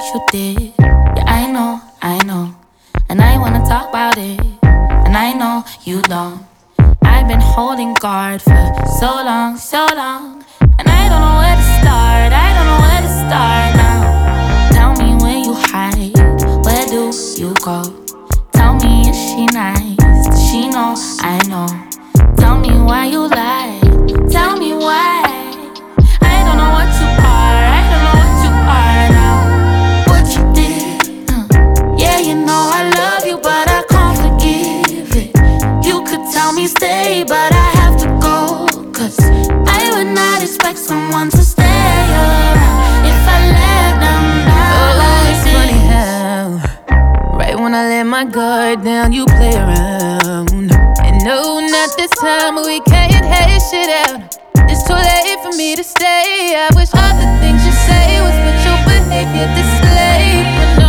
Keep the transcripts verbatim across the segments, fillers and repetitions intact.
you did. Yeah, I know, I know. And I wanna talk about it. And I know you don't. I've been holding guard for so long, so long. And I don't know where to start, I don't know where to start now. Tell me where you hide, where do you go? Tell me, is she nice? Does she know I know? Tell me why you lie, tell me why. I don't know what you are, I don't know what you are now. What you did, uh, yeah, you know I love you, but I can't forgive it. You could tell me stay, but I have to go. Cause I would not expect someone to stay around if I let them down. Oh, it's funny how right when I let my guard down, you play around. And no, not this time, we can't hash shit out. It's too late for me to stay. I wish all the things you say was what your behavior displayed. But no,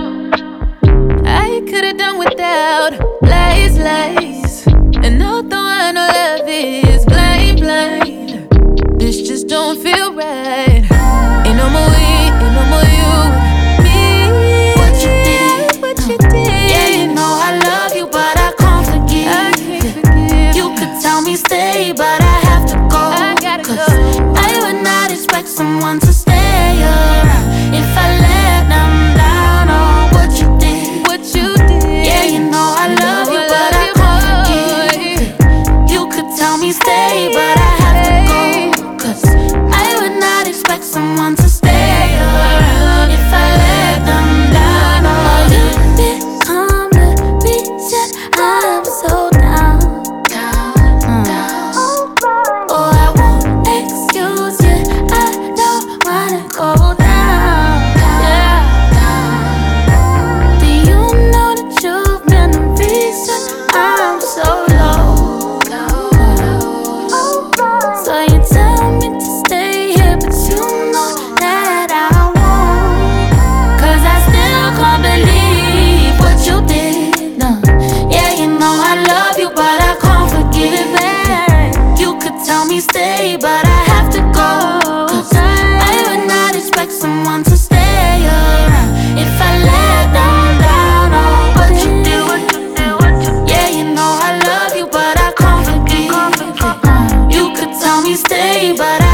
I could've done without lies, lies. And although I know love is blind, blind, this just don't feel right. Ain't no more we, ain't no more you with me. What you did, what you did. Yeah, you know I love you, but I can't forgive. I can't forgive. You could tell me stay, but I have to go. I gotta Cause go. I would not expect someone to stay around if I let them down. Oh, what you did, What you did. yeah, you know I love you, but I can't forgive. You could tell me stay, but I have to go. Cause I would not expect someone to stay around if I let them down. Oh, you become the reason I'm so down. Oh, I won't excuse you, I don't wanna go down. Yeah. Do you know that you've been the reason I'm so low? So you tell me to stay here, but you know that I won't. Cause I still can't believe what you did. No. Yeah, you know I love you, but I can't forgive it. You could tell me stay, but I have to go. Cause I would not expect someone to stay around if I let them down. Oh, what you do, what you do, what you do. Yeah, you know I love you, but I can't forgive it. You could tell me stay, but I